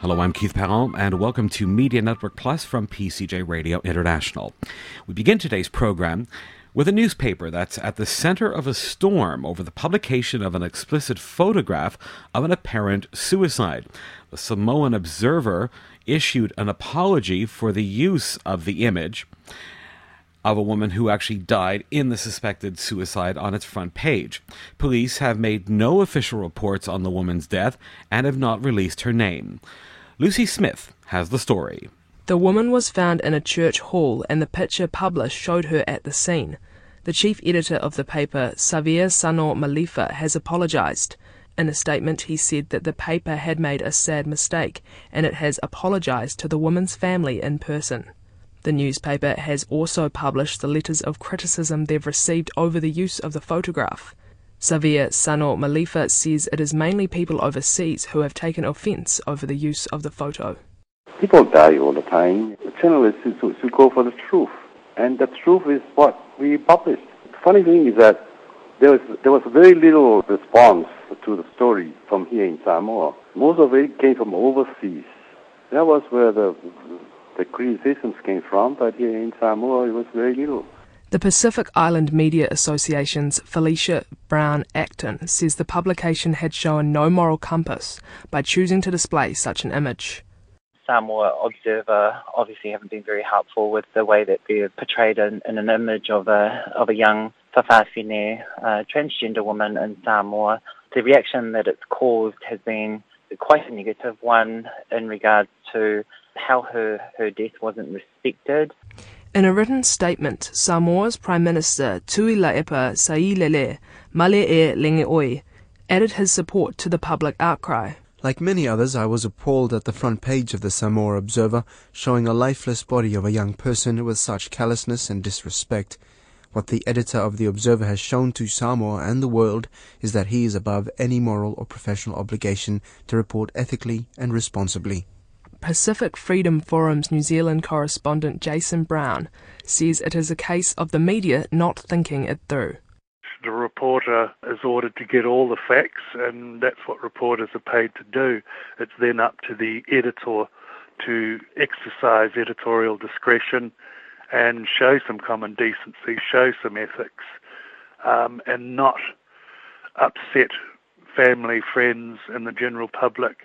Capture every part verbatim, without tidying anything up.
Hello, I'm Keith Powell, and welcome to Media Network Plus from P C J Radio International. We begin today's program with a newspaper that's at the center of a storm over the publication of an explicit photograph of an apparent suicide. The Samoan Observer issued an apology for the use of the image of a woman who actually died in the suspected suicide on its front page. Police have made no official reports on the woman's death and have not released her name. Lucy Smith has the story. The woman was found in a church hall and the picture published showed her at the scene. The chief editor of the paper, Xavier Sano Malifa, has apologised. In a statement, he said that the paper had made a sad mistake and it has apologised to the woman's family in person. The newspaper has also published the letters of criticism they've received over the use of the photograph. Xavier Sano Malifa says it is mainly people overseas who have taken offence over the use of the photo. People die all the time. The journalists should, should go for the truth, and the truth is what we published. The funny thing is that there was there was very little response to the story from here in Samoa. Most of it came from overseas. That was where the the criticisms came from, but here in Samoa it was very little. The Pacific Island Media Association's Felicia Brown Acton says the publication had shown no moral compass by choosing to display such an image. Samoa Observer obviously haven't been very helpful with the way that they're portrayed in, in an image of a of a young whawhawhine, uh, transgender woman in Samoa. The reaction that it's caused has been quite a negative one in regards to how her, her death wasn't respected. In a written statement, Samoa's Prime Minister Tuilaepa Sailele Male e Lengeoi added his support to the public outcry. Like many others, I was appalled at the front page of the Samoa Observer showing a lifeless body of a young person with such callousness and disrespect. What the editor of the Observer has shown to Samoa and the world is that he is above any moral or professional obligation to report ethically and responsibly. Pacific Freedom Forum's New Zealand correspondent Jason Brown says it is a case of the media not thinking it through. The reporter is ordered to get all the facts, and that's what reporters are paid to do. It's then up to the editor to exercise editorial discretion and show some common decency, show some ethics, um, and not upset family, friends, and the general public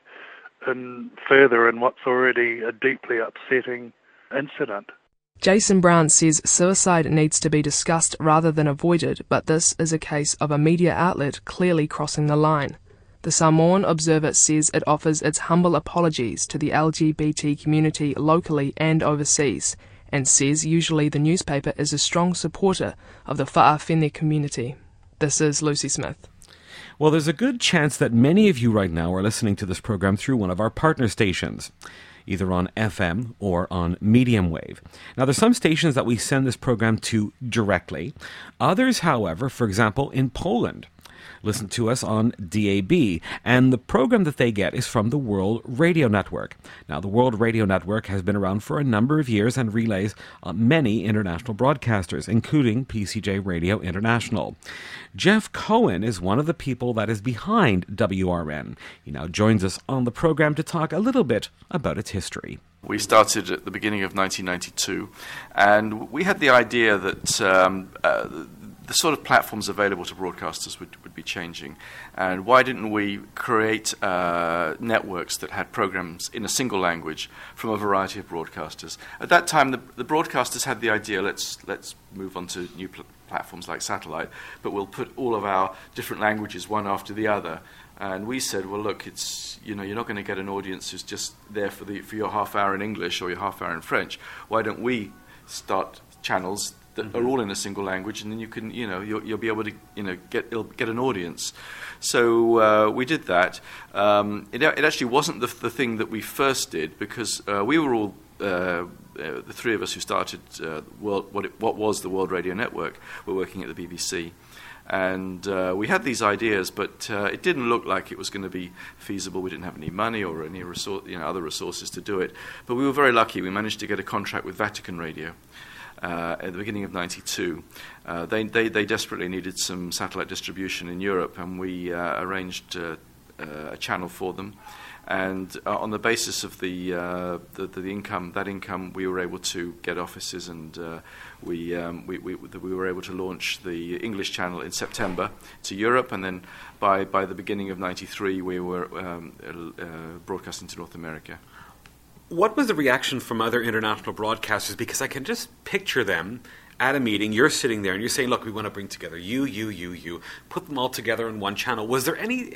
and further in what's already a deeply upsetting incident. Jason Brown says suicide needs to be discussed rather than avoided, but this is a case of a media outlet clearly crossing the line. The Samoan Observer says it offers its humble apologies to the L G B T community locally and overseas, and says usually the newspaper is a strong supporter of the whawhawhine community. This is Lucy Smith. Well, there's a good chance that many of you right now are listening to this program through one of our partner stations, either on F M or on medium wave. Now, there's some stations that we send this program to directly. Others, however, for example, in Poland, listen to us on D A B, and the program that they get is from the World Radio Network. Now, the World Radio Network has been around for a number of years and relays uh, many international broadcasters, including P C J Radio International. Jeff Cohen is one of the people that is behind W R N. He now joins us on the program to talk a little bit about its history. We started at the beginning of nineteen ninety-two, and we had the idea that um, uh, the sort of platforms available to broadcasters would, would be changing. And why didn't we create uh, networks that had programs in a single language from a variety of broadcasters? At that time, the, the broadcasters had the idea, let's let's move on to new pl- platforms like satellite, but we'll put all of our different languages one after the other. And we said, well, look, it's you know you're not going to get an audience who's just there for the for your half hour in English or your half hour in French. Why don't we start channels that are all in a single language, and then you can, you know, you'll, you'll be able to, you know, get get an audience. So uh, we did that. Um, it, it actually wasn't the, the thing that we first did, because uh, we were all uh, uh, the three of us who started uh, world, what it, what was the World Radio Network. Were working at the B B C, and uh, we had these ideas, but uh, it didn't look like it was going to be feasible. We didn't have any money or any resource, you know, other resources to do it. But we were very lucky. We managed to get a contract with Vatican Radio. Uh, at the beginning of ninety-two. Uh, they, they, they desperately needed some satellite distribution in Europe, and we uh, arranged uh, uh, a channel for them. And uh, on the basis of the, uh, the the income, that income, we were able to get offices, and uh, we, um, we we we were able to launch the English channel in September to Europe, and then by by the beginning of ninety-three, we were um, uh, broadcasting to North America. What was the reaction from other international broadcasters? Because I can just picture them at a meeting. You're sitting there and you're saying, look, we want to bring together you, you, you, you, put them all together in one channel. Was there any,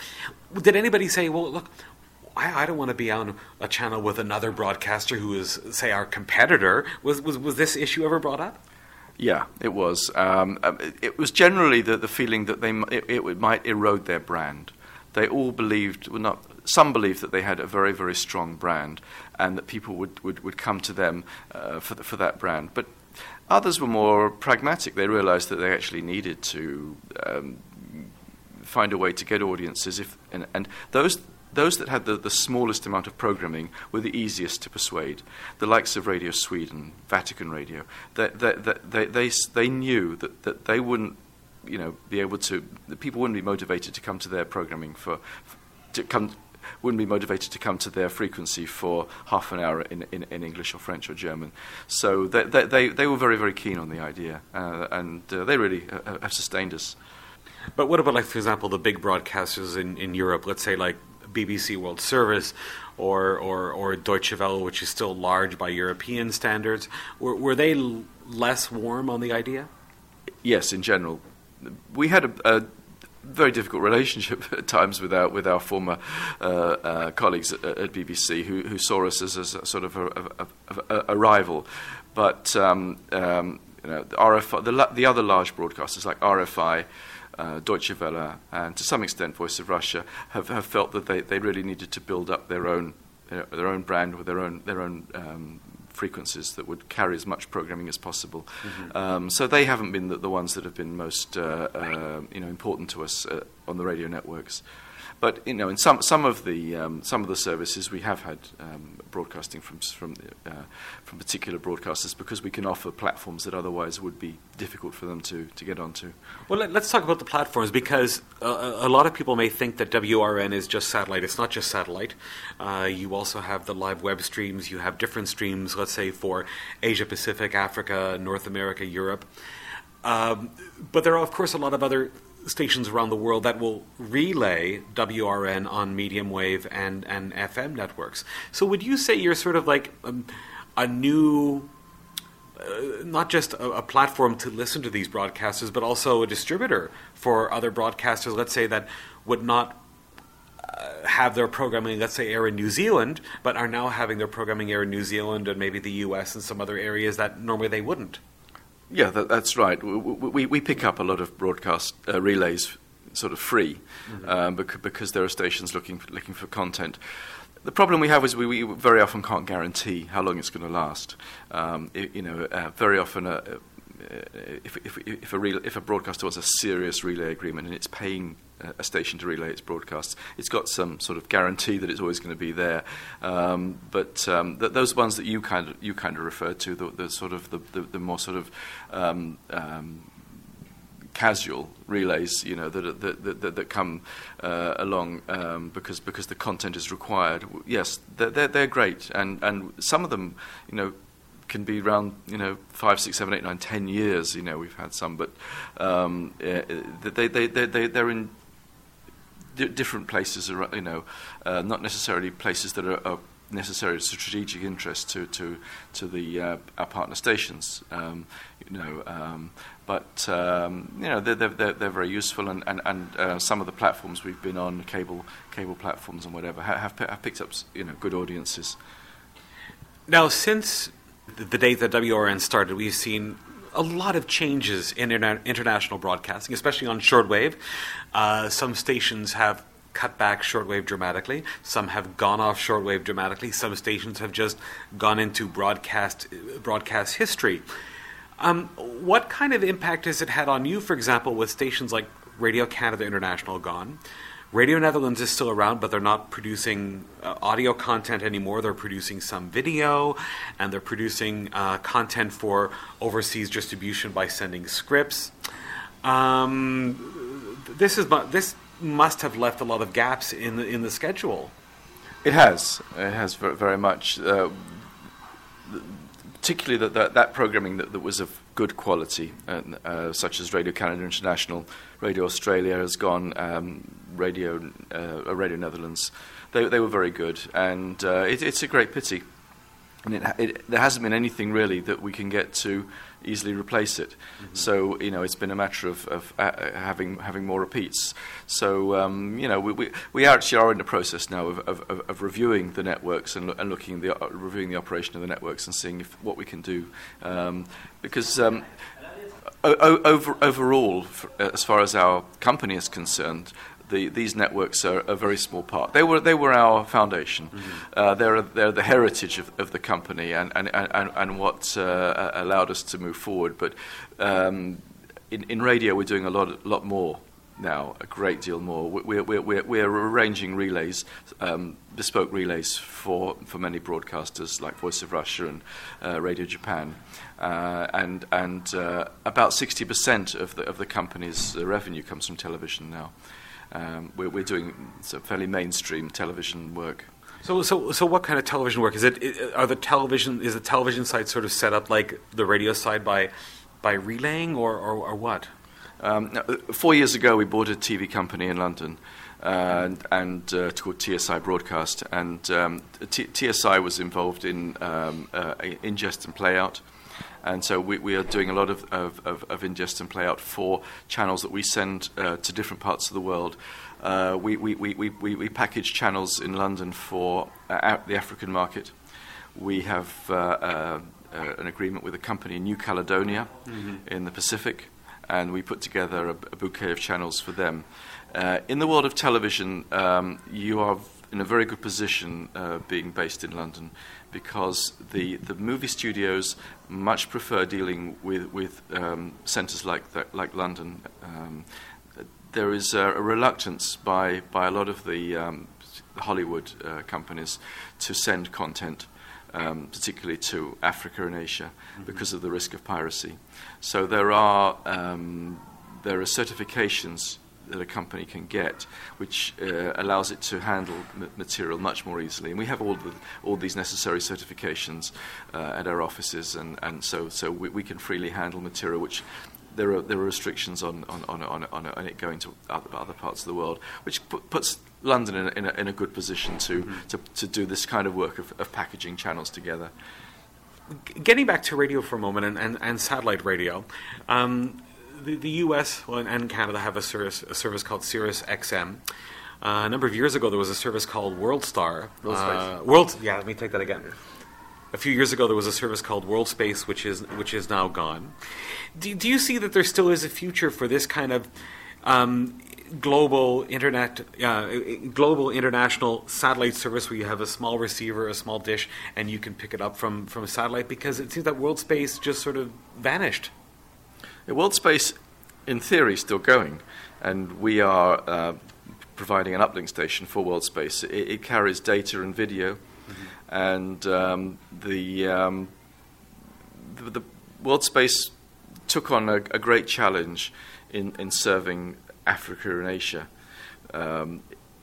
did anybody say, well, look, I, I don't want to be on a channel with another broadcaster who is, say, our competitor? Was was, was this issue ever brought up? Yeah, it was. Um, it was generally the, the feeling that they it, it might erode their brand. They all believed, well, not some believed that they had a very, very strong brand, and that people would, would, would come to them uh, for the, for that brand. But others were more pragmatic. They realized that they actually needed to um, find a way to get audiences, if and, and those. Those that had the, the smallest amount of programming were the easiest to persuade. The likes of Radio Sweden, Vatican Radio, they, they, they, they, they knew that, that they wouldn't, you know, be able to. The people wouldn't be motivated to come to their programming for, to come, wouldn't be motivated to come to their frequency for half an hour in, in, in English or French or German. So they, they, they, they were very, very keen on the idea, uh, and uh, they really uh, have sustained us. But what about, like, for example, the big broadcasters in, in Europe, let's say like B B C World Service or, or, or Deutsche Welle, which is still large by European standards, were, were they l- less warm on the idea? Yes, in general. We had a, a very difficult relationship at times with our, with our former uh, uh, colleagues at, at B B C who, who saw us as a sort of a, a, a, a rival. But um, um, you know, the, R F I, the, the other large broadcasters like R F I, Uh, Deutsche Welle, and to some extent Voice of Russia, have, have felt that they, they really needed to build up their own uh, their own brand with their own their own um, frequencies that would carry as much programming as possible. Mm-hmm. Um, so they haven't been the, the ones that have been most uh, uh, you know important to us uh, on the radio networks. But you know, in some some of the um, some of the services, we have had um, broadcasting from from uh, from particular broadcasters because we can offer platforms that otherwise would be difficult for them to, to get onto. Well, let, let's talk about the platforms, because uh, a lot of people may think that W R N is just satellite. It's not just satellite. Uh, you also have the live web streams. You have different streams, let's say, for Asia Pacific, Africa, North America, Europe. Um, but there are, of course, a lot of other stations around the world that will relay W R N on medium wave and, and F M networks. So would you say you're sort of like um, a new, uh, not just a, a platform to listen to these broadcasters, but also a distributor for other broadcasters, let's say, that would not uh, have their programming, let's say, air in New Zealand, but are now having their programming air in New Zealand and maybe the U S and some other areas that normally they wouldn't? Yeah, that, that's right. We, we, we pick up a lot of broadcast uh, relays sort of free, mm-hmm. um, because, because there are stations looking for, looking for content. The problem we have is we, we very often can't guarantee how long it's going to last. Um, it, you know, uh, very often, uh, if, if, if, a re- if a broadcaster wants a serious relay agreement and it's paying a station to relay its broadcasts, it's got some sort of guarantee that it's always going to be there. Um, but um, th- those ones that you kind of you kind of referred to, the, the sort of the, the, the more sort of um, um, casual relays, you know, that that that, that come uh, along um, because because the content is required. Yes, they're they're, they're great, and, and some of them, you know, can be around, you know, five, six, seven, eight, nine, ten years. You know, we've had some, but um, they they they they they're in d- different places. You know, uh, not necessarily places that are, are necessarily of strategic interest to to to the uh, our partner stations. Um, you know, um, but um, you know they're they're they're very useful, and and and uh, some of the platforms we've been on, cable cable platforms and whatever, have have picked up, you know, good audiences. Now, since the day that W R N started, we've seen a lot of changes in interna- international broadcasting, especially on shortwave. Uh, some stations have cut back shortwave dramatically. Some have gone off shortwave dramatically. Some stations have just gone into broadcast broadcast history. Um, what kind of impact has it had on you, for example, with stations like Radio Canada International gone? Radio Netherlands is still around, but they're not producing uh, audio content anymore. They're producing some video, and they're producing uh, content for overseas distribution by sending scripts. Um, this is this must have left a lot of gaps in the in the schedule. It has. It has very, very much. Uh, particularly that, that, that programming that, that was of good quality, and, uh, such as Radio Canada International, Radio Australia has gone, um, Radio uh, Radio Netherlands. They they were very good, and uh, it, it's a great pity. And it, it, there hasn't been anything really that we can get to easily replace it. Mm-hmm. So you know, it's been a matter of, of uh, having having more repeats. So um, you know, we, we we actually are in the process now of, of, of reviewing the networks and, lo- and looking at the uh, reviewing the operation of the networks and seeing if, what we can do, um, because. Um, o- over, overall, for, as far as our company is concerned, The, these networks are a very small part. They were they were our foundation. Mm-hmm. Uh, they're they're the heritage of, of the company and and, and, and what uh, allowed us to move forward. But um, in in radio, we're doing a lot lot more now, a great deal more. We're we're we're, we're arranging relays, um, bespoke relays for for many broadcasters like Voice of Russia and uh, Radio Japan. Uh, and and uh, about sixty percent of the of the company's uh, revenue comes from television now. Um, we're, we're doing some fairly mainstream television work. So, so, so, what kind of television work is it? Are the television is the television side sort of set up like the radio side by by relaying, or or, or what? Um, four years ago, we bought a T V company in London, uh, and, and uh, it's called T S I Broadcast, and um, T- TSI was involved in um, uh, ingest and playout. And so we, we are doing a lot of, of, of, of ingest and playout for channels that we send uh, to different parts of the world. Uh, we, we, we, we, we package channels in London for uh, the African market. We have uh, uh, uh, an agreement with a company in New Caledonia mm-hmm. in the Pacific, and we put together a, a bouquet of channels for them. Uh, in the world of television, um, you are in a very good position uh, being based in London, because the, the movie studios much prefer dealing with with um, centres like that, like London. Um, there is a, a reluctance by by a lot of the um, Hollywood uh, companies to send content, um, particularly to Africa and Asia, mm-hmm. because of the risk of piracy. So there are um, there are certifications that a company can get, which uh, allows it to handle m- material much more easily. And we have all the, all these necessary certifications uh, at our offices, and, and so so we, we can freely handle material. Which there are there are restrictions on on on on, on, on it going to other, other parts of the world, which pu- puts London in a, in a, in a good position to, mm-hmm. to to do this kind of work of, of packaging channels together. Getting back to radio for a moment, and, and, and satellite radio. Um, The, the U S and Canada have a service, a service called Sirius X M. Uh, a number of years ago, there was a service called WorldStar. World Space. Uh, World, yeah, let me take that again. A few years ago, there was a service called World Space, which is which is now gone. Do, do you see that there still is a future for this kind of um, global internet, uh, global international satellite service, where you have a small receiver, a small dish, and you can pick it up from from a satellite? Because it seems that World Space just sort of vanished. The World Space, in theory, is still going, and we are uh, providing an uplink station for World Space. It, it carries data and video, mm-hmm. and um, the, um, the the World Space took on a, a great challenge in, in serving Africa and Asia. Um,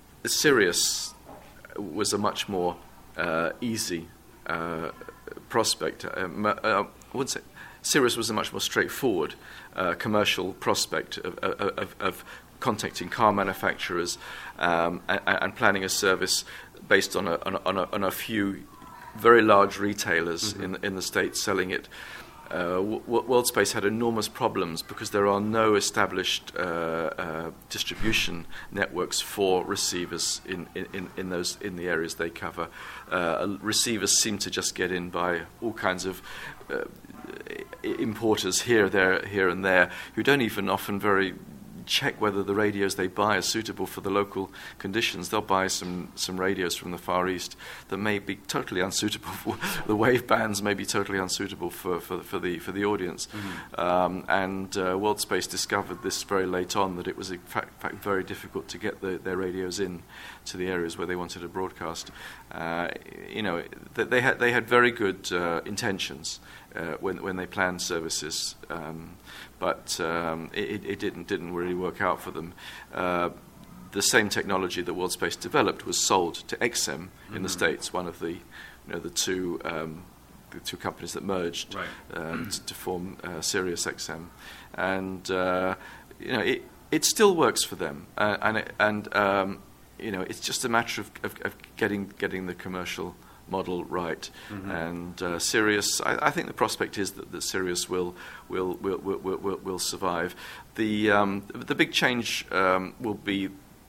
Sirius was a much more uh, easy uh, prospect. Um, uh, I wouldn't say. Sirius was a much more straightforward uh, commercial prospect of, of, of contacting car manufacturers um, and, and planning a service based on a, on a, on a, on a few very large retailers mm-hmm. in, in the States selling it. Uh, w- World Space had enormous problems because there are no established uh, uh, distribution networks for receivers in, in, in those in the areas they cover. Uh, receivers seem to just get in by all kinds of uh, importers here, there, here and there, who don't even often very check whether the radios they buy are suitable for the local conditions. They'll buy some, some radios from the Far East that may be totally unsuitable for the wave bands, may be totally unsuitable for, for, for the for the audience. Mm-hmm. Um, and uh, World Space discovered this very late on, that it was in fact, fact very difficult to get the, their radios in to the areas where they wanted to broadcast. Uh, you know, they had they had very good uh, intentions uh, when when they planned services. Um, But um, it, it didn't didn't really work out for them. Uh, the same technology that WorldSpace developed was sold to X M mm-hmm. in the States, one of the, you know, the two um, the two companies that merged right. um, to, to form uh, SiriusXM, and uh, you know it it still works for them, uh, and it, and um, you know it's just a matter of, of, of getting getting the commercial model right, mm-hmm. and uh, Sirius. I, I think the prospect is that, that Sirius will will will will, will, will survive. The um, the big change um, will be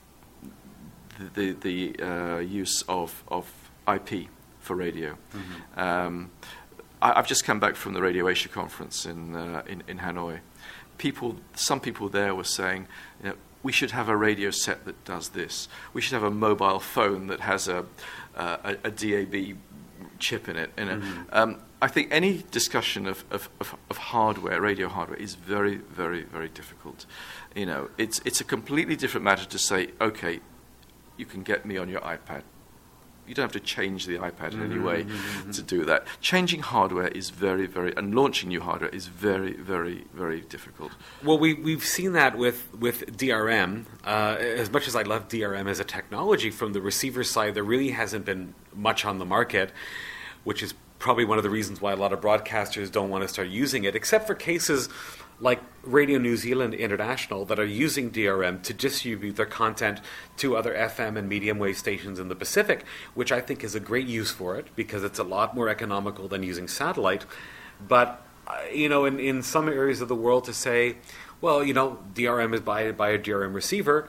the the, the uh, use of of I P for radio. Mm-hmm. Um, I, I've just come back from the Radio Asia conference in uh, in, in Hanoi. People, some people there were saying, you know, we should have a radio set that does this. We should have a mobile phone that has a uh, a, a D A B chip in it. You know? Mm-hmm. um, I think any discussion of, of, of, of hardware, radio hardware, is very, very, very difficult. You know, it's it's a completely different matter to say, okay, you can get me on your iPad. You don't have to change the iPad in any way mm-hmm. to do that. Changing hardware is very, very, and launching new hardware is very, very, very difficult. Well, we, we've seen that with, with D R M. Uh, as much as I love D R M as a technology, from the receiver side, there really hasn't been much on the market, which is probably one of the reasons why a lot of broadcasters don't want to start using it, except for cases like Radio New Zealand International that are using D R M to distribute their content to other F M and medium wave stations in the Pacific, which I think is a great use for it because it's a lot more economical than using satellite. But, uh, you know, in, in some areas of the world to say, well, you know, D R M is by, by a D R M receiver,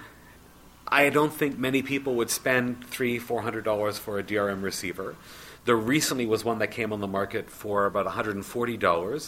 I don't think many people would spend three, four hundred dollars for a D R M receiver. There recently was one that came on the market for about one hundred forty dollars,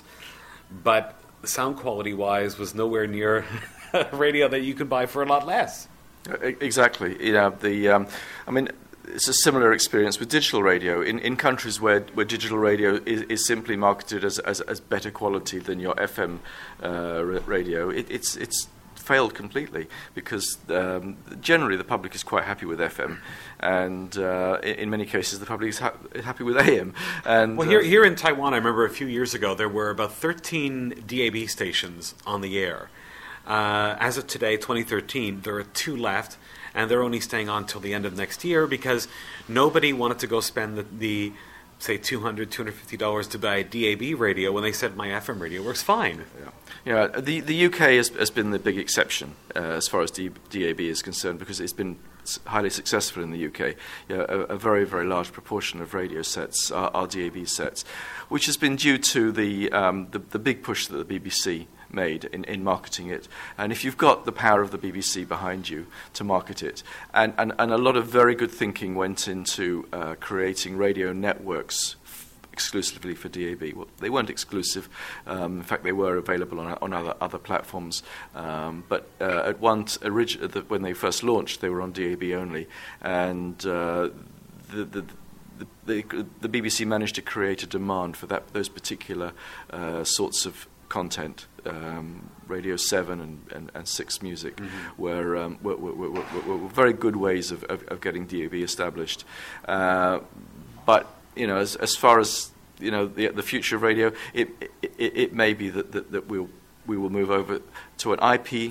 but sound quality-wise was nowhere near a radio that you could buy for a lot less. Exactly. You know, the um, I mean, it's a similar experience with digital radio. In in countries where, where digital radio is, is simply marketed as, as as better quality than your F M uh, radio, it, it's it's failed completely because um, generally the public is quite happy with F M, and uh, in, in many cases the public is ha- happy with A M. And well, here uh, here in Taiwan, I remember a few years ago there were about thirteen D A B stations on the air. Uh, as of today, twenty thirteen, there are two left, and they're only staying on until the end of next year because nobody wanted to go spend the, the say two hundred dollars, two hundred fifty dollars to buy a D A B radio when they said my F M radio works fine. Yeah. Yeah, the, the U K has, has been the big exception uh, as far as D, DAB is concerned because it's been highly successful in the U K. Yeah, a, a very, very large proportion of radio sets are, are D A B sets, which has been due to the, um, the, the big push that the B B C made in, in marketing it. And if you've got the power of the B B C behind you to market it, and, and, and a lot of very good thinking went into uh, creating radio networks exclusively for D A B. Well, they weren't exclusive. Um, in fact, they were available on, on other other platforms. Um, but uh, at once, orig- the, when they first launched, they were on D A B only, and uh, the, the the the the B B C managed to create a demand for that those particular uh, sorts of content. Um, Radio seven and, and, and six Music mm-hmm. were, um, were, were, were, were, were very good ways of, of, of getting D A B established. Uh, but you know, as as far as you know, the the future of radio, it it, it may be that, that, that we'll we will move over to an I P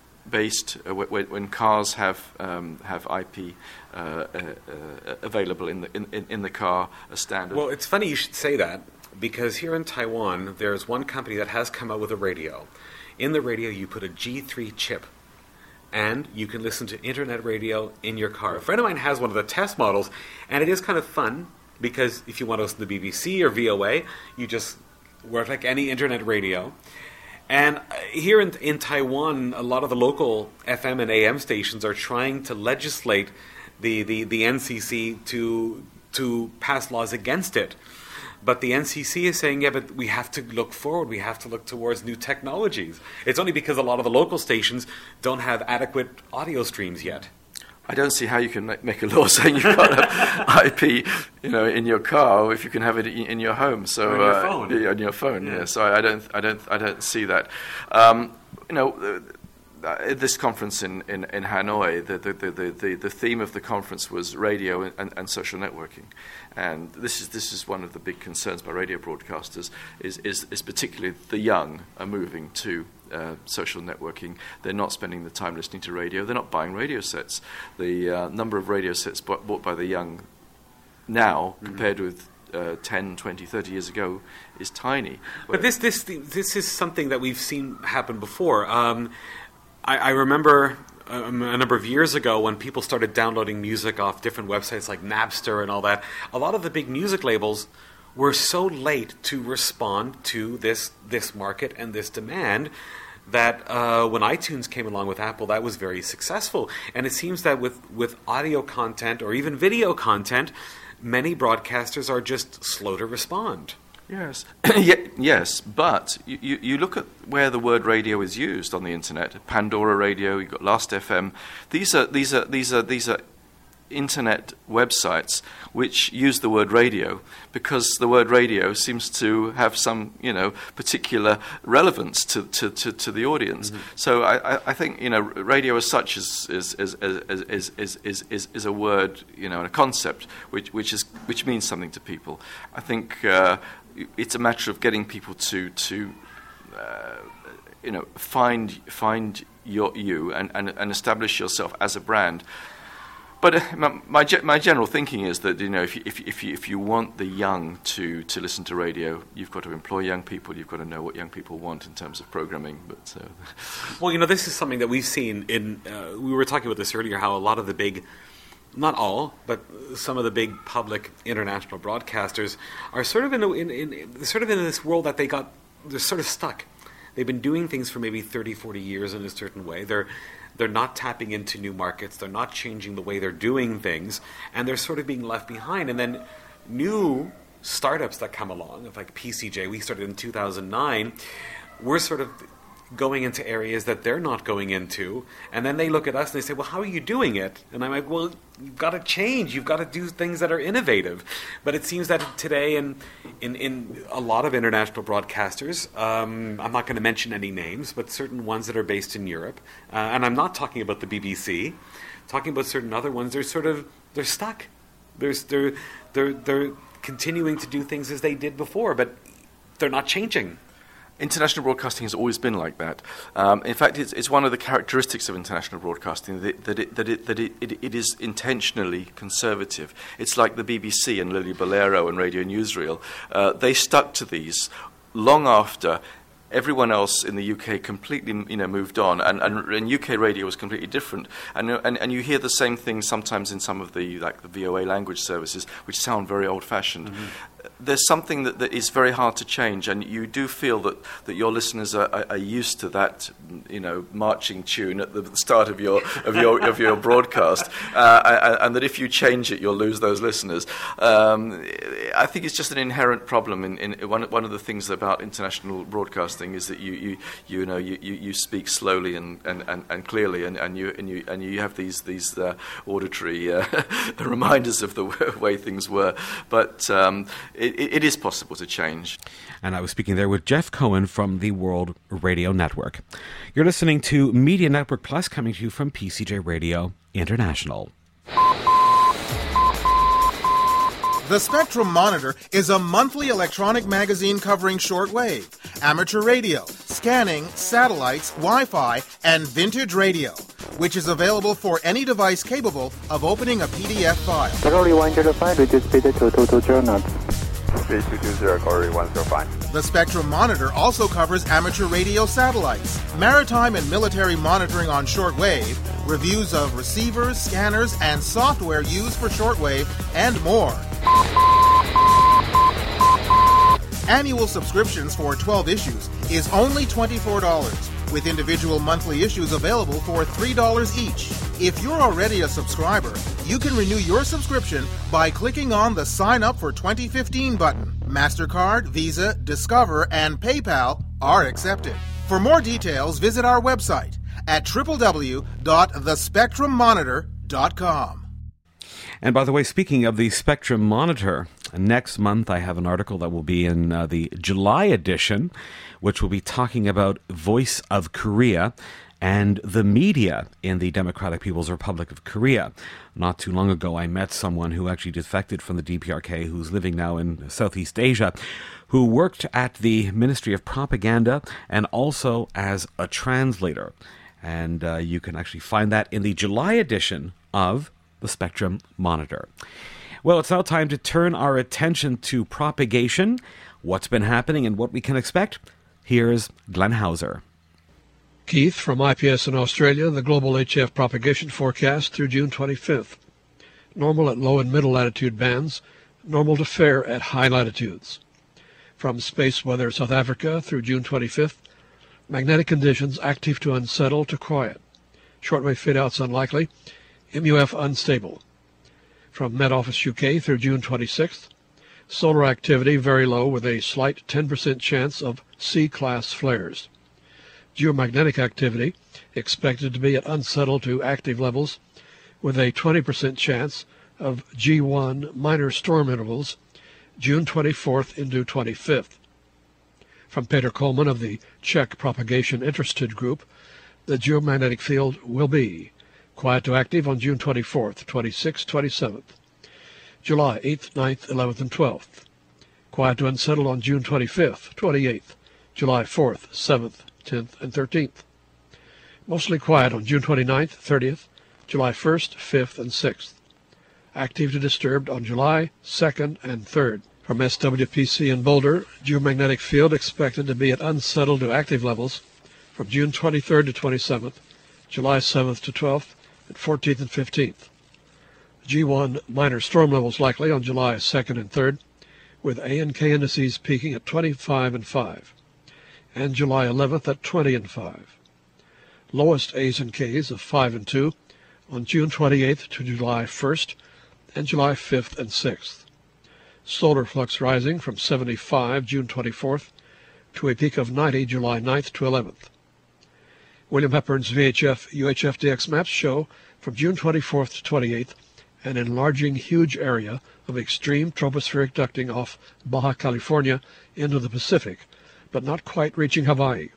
based uh, when, when cars have um, have I P uh, uh, uh, available in the in, in the car as standard. Well, it's funny you should say that because here in Taiwan, there's one company that has come out with a radio. In the radio, you put a G three chip. And you can listen to internet radio in your car. A friend of mine has one of the test models, and it is kind of fun. Because if you want to listen to B B C or V O A, you just work like any internet radio. And here in, in Taiwan, a lot of the local F M and A M stations are trying to legislate the, the, the N C C to to pass laws against it. But the N C C is saying, yeah, but we have to look forward. We have to look towards new technologies. It's only because a lot of the local stations don't have adequate audio streams yet. I don't see how you can make, make a law saying you've got an I P, you know, in your car if you can have it in, in your home. So or on your uh, phone. Yeah, on your phone. Yeah. yeah. So I don't, I don't, I don't see that. Um, you know, uh, this conference in, in, in Hanoi, the, the, the, the, the theme of the conference was radio and, and social networking. And this is this is one of the big concerns by radio broadcasters, is, is, is particularly the young are moving to uh, social networking. They're not spending the time listening to radio. They're not buying radio sets. The uh, number of radio sets bought, bought by the young now, mm-hmm. compared with uh, ten, twenty, thirty years ago, is tiny. But this this this is something that we've seen happen before. Um, I, I remember um, a number of years ago when people started downloading music off different websites like Napster and all that. A lot of the big music labels were so late to respond to this this market and this demand that uh, when iTunes came along with Apple, that was very successful. And it seems that with, with audio content or even video content, many broadcasters are just slow to respond. Yes, yes, but you, you look at where the word radio is used on the internet. Pandora Radio, you've got Last F M. These are these are these are these are internet websites which use the word radio because the word radio seems to have some, you know, particular relevance to, to, to, to the audience. Mm-hmm. So I, I think, you know, radio as such is is is is is is, is, is a word, you know, and a concept which which is which means something to people. I think uh, it's a matter of getting people to to uh, you know find find your you and, and, and establish yourself as a brand. But uh, my my, my general thinking is that, you know, if you, if you, if you, if you want the young to, to listen to radio, you've got to employ young people. You've got to know what young people want in terms of programming. But uh, well, you know, this is something that we've seen in. Uh, we were talking about this earlier. How a lot of the big, not all, but some of the big public international broadcasters are sort of in, a, in, in sort of in this world that they got. They're sort of stuck. They've been doing things for maybe thirty, forty years in a certain way. They're They're not tapping into new markets. They're not changing the way they're doing things. And they're sort of being left behind. And then new startups that come along, like P C J, we started in two thousand nine, we're sort of going into areas that they're not going into. And then they look at us and they say, well, how are you doing it? And I'm like, well, you've got to change. You've got to do things that are innovative. But it seems that today in in, in a lot of international broadcasters, um, I'm not going to mention any names, but certain ones that are based in Europe, uh, and I'm not talking about the B B C, talking about certain other ones, they're sort of, they're stuck. They're, they're, they're, they're continuing to do things as they did before, but they're not changing. International broadcasting has always been like that. Um, in fact, it's, it's one of the characteristics of international broadcasting that, that, it, that, it, that it, it, it is intentionally conservative. It's like the B B C and Lily Bolero and Radio Newsreel. Uh, they stuck to these long after everyone else in the U K completely, you know, moved on, and, and, and U K radio was completely different. And, and and you hear the same thing sometimes in some of the like the V O A language services, which sound very old-fashioned. Mm-hmm. There's something that, that is very hard to change, and you do feel that, that your listeners are, are, are used to that, you know, marching tune at the start of your of your of your broadcast, uh, and, and that if you change it, you'll lose those listeners. Um, I think it's just an inherent problem. In, in one one of the things about international broadcasting is that you you, you know you, you, you speak slowly and, and, and, and clearly, and, and you and you and you have these these uh, auditory uh, reminders of the way things were, but. Um, It, it is possible to change. And I was speaking there with Jeff Cohen from the World Radio Network. You're listening to Media Network Plus, coming to you from P C J Radio International. The Spectrum Monitor is a monthly electronic magazine covering shortwave, amateur radio, scanning, satellites, Wi-Fi, and vintage radio, which is available for any device capable of opening a P D F file. Category one zero five, which is speeded to two two zero knots. three two two zero, Category one zero five. The Spectrum Monitor also covers amateur radio satellites, maritime and military monitoring on shortwave, reviews of receivers, scanners, and software used for shortwave, and more. Annual subscriptions for twelve issues is only twenty-four dollars, with individual monthly issues available for three dollars each. If you're already a subscriber, you can renew your subscription by clicking on the Sign Up for twenty fifteen button. MasterCard, Visa, Discover, and PayPal are accepted. For more details, visit our website at w w w dot the spectrum monitor dot com. And by the way, speaking of the Spectrum Monitor, next month I have an article that will be in uh, the July edition, which will be talking about Voice of Korea and the media in the Democratic People's Republic of Korea. Not too long ago, I met someone who actually defected from the D P R K, who's living now in Southeast Asia, who worked at the Ministry of Propaganda and also as a translator. And uh, you can actually find that in the July edition of the Spectrum Monitor. Well, it's now time to turn our attention to propagation, what's been happening and what we can expect. Here's Glenn Hauser. Keith from I P S in Australia, the global H F propagation forecast through June twenty-fifth. Normal at low and middle latitude bands, normal to fair at high latitudes. From Space Weather South Africa through June twenty-fifth, magnetic conditions active to unsettled to quiet. Shortwave fit-outs unlikely, M U F unstable. From Met Office U K through June twenty-sixth, solar activity very low with a slight ten percent chance of C-class flares. Geomagnetic activity expected to be at unsettled to active levels with a twenty percent chance of G one minor storm intervals June twenty-fourth into twenty-fifth. From Peter Coleman of the Czech Propagation Interested Group, the geomagnetic field will be quiet to active on June twenty-fourth, twenty-sixth, twenty-seventh. July eighth, ninth, eleventh, and twelfth. Quiet to unsettled on June twenty-fifth, twenty-eighth, July fourth, seventh, tenth, and thirteenth. Mostly quiet on June twenty-ninth, thirtieth, July first, fifth, and sixth. Active to disturbed on July second and third. From S W P C in Boulder, geomagnetic field expected to be at unsettled to active levels from June twenty-third to twenty-seventh, July seventh to twelfth, and fourteenth and fifteenth. G one minor storm levels likely on July second and third, with A and K indices peaking at twenty-five and five, and July eleventh at twenty and five. Lowest A's and K's of five and two on June twenty-eighth to July first, and July fifth and sixth. Solar flux rising from seventy-five June twenty-fourth to a peak of ninety July ninth to eleventh. William Hepburn's V H F U H F D X maps show from June twenty-fourth to twenty-eighth an enlarging huge area of extreme tropospheric ducting off Baja California into the Pacific, but not quite reaching Hawaii.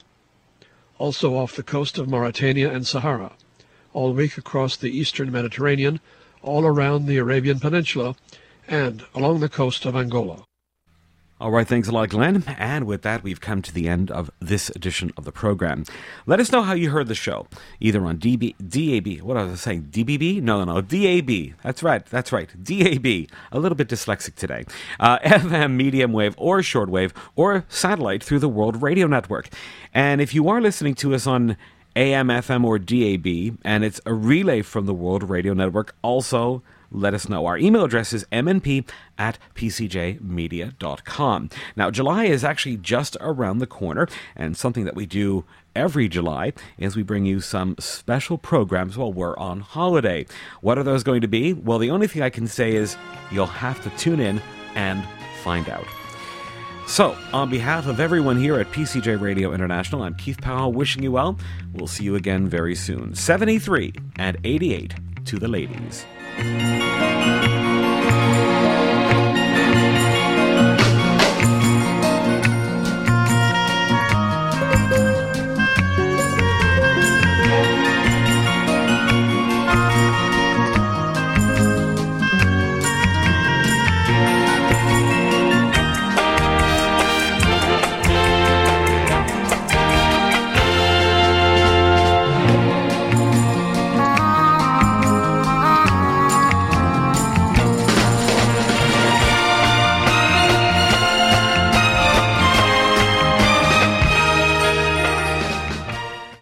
Also off the coast of Mauritania and Sahara, all week across the eastern Mediterranean, all around the Arabian Peninsula, and along the coast of Angola. All right, thanks a lot, Glenn. And with that, we've come to the end of this edition of the program. Let us know how you heard the show, either on D B, D A B, what was I saying, D B B? No, no, no, D A B. That's right, that's right, D A B. A little bit dyslexic today. Uh, F M, medium wave, or shortwave, or satellite through the World Radio Network. And if you are listening to us on A M, F M, or D A B, and it's a relay from the World Radio Network, also let us know. Our email address is m n p at p c j media dot com. Now, July is actually just around the corner, and something that we do every July is we bring you some special programs while we're on holiday. What are those going to be? Well, the only thing I can say is you'll have to tune in and find out. So, on behalf of everyone here at P C J Radio International, I'm Keith Powell wishing you well. We'll see you again very soon. seventy-three and eighty-eight to the ladies.